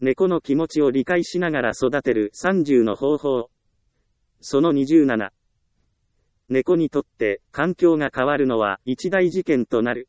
猫の気持ちを理解しながら育てる30の方法。その27。猫にとって環境が変わるのは一大事件となる。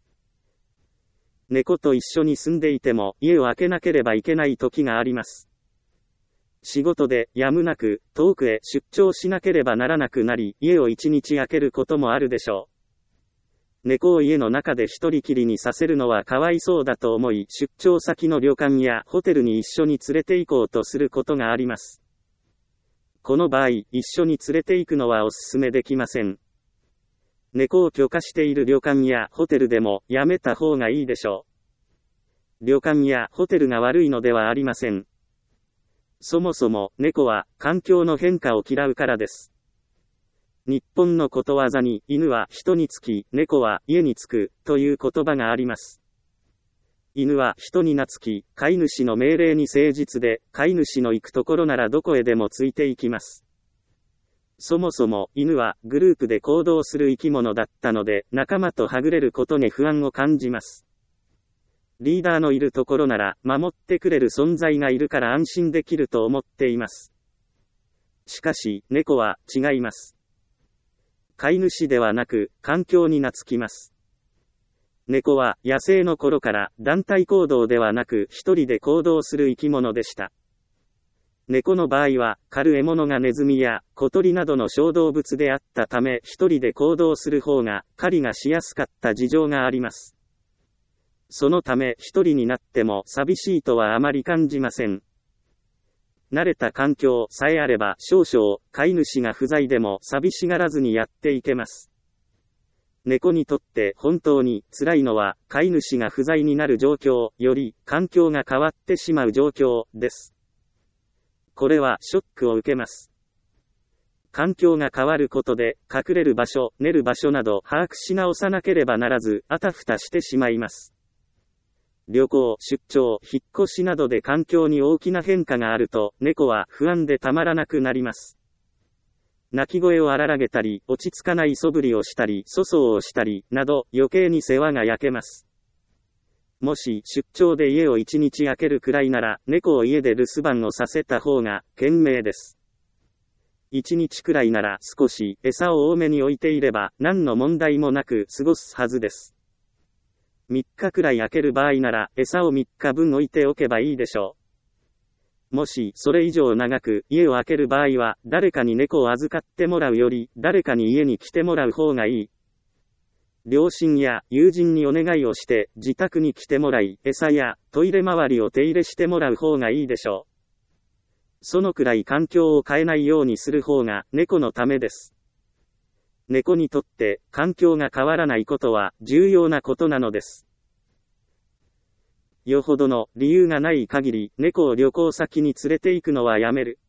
猫と一緒に住んでいても家を空けなければいけない時があります。仕事でやむなく遠くへ出張しなければならなくなり、家を一日空けることもあるでしょう。猫を家の中で一人きりにさせるのはかわいそうだと思い、出張先の旅館やホテルに一緒に連れて行こうとすることがあります。この場合、一緒に連れて行くのはおすすめできません。猫を許可している旅館やホテルでもやめた方がいいでしょう。旅館やホテルが悪いのではありません。そもそも猫は環境の変化を嫌うからです。日本のことわざに犬は人につき、猫は家につくという言葉があります。犬は人に懐き、飼い主の命令に誠実で、飼い主の行くところならどこへでもついていきます。そもそも犬はグループで行動する生き物だったので、仲間とはぐれることに不安を感じます。リーダーのいるところなら守ってくれる存在がいるから安心できると思っています。しかし、猫は違います。飼い主ではなく、環境に懐きます。猫は野生の頃から団体行動ではなく一人で行動する生き物でした。猫の場合は、狩る獲物がネズミや小鳥などの小動物であったため一人で行動する方が狩りがしやすかった事情があります。そのため一人になっても寂しいとはあまり感じません。慣れた環境さえあれば少々飼い主が不在でも寂しがらずにやっていけます。猫にとって本当に辛いのは飼い主が不在になる状況より環境が変わってしまう状況です。これはショックを受けます。環境が変わることで隠れる場所、寝る場所など把握し直さなければならずあたふたしてしまいます。旅行、出張、引っ越しなどで環境に大きな変化があると、猫は不安でたまらなくなります。鳴き声を荒らげたり、落ち着かない素振りをしたり、粗相をしたり、など余計に世話が焼けます。もし出張で家を一日空けるくらいなら、猫を家で留守番をさせた方が賢明です。一日くらいなら少し餌を多めに置いていれば、何の問題もなく過ごすはずです。3日くらい空ける場合なら餌を3日分置いておけばいいでしょう。もしそれ以上長く家を空ける場合は誰かに猫を預かってもらうより誰かに家に来てもらう方がいい。両親や友人にお願いをして自宅に来てもらい餌やトイレ周りを手入れしてもらう方がいいでしょう。そのくらい環境を変えないようにする方が猫のためです。猫にとって環境が変わらないことは重要なことなのです。よほどの理由がない限り猫を旅行先に連れて行くのはやめる。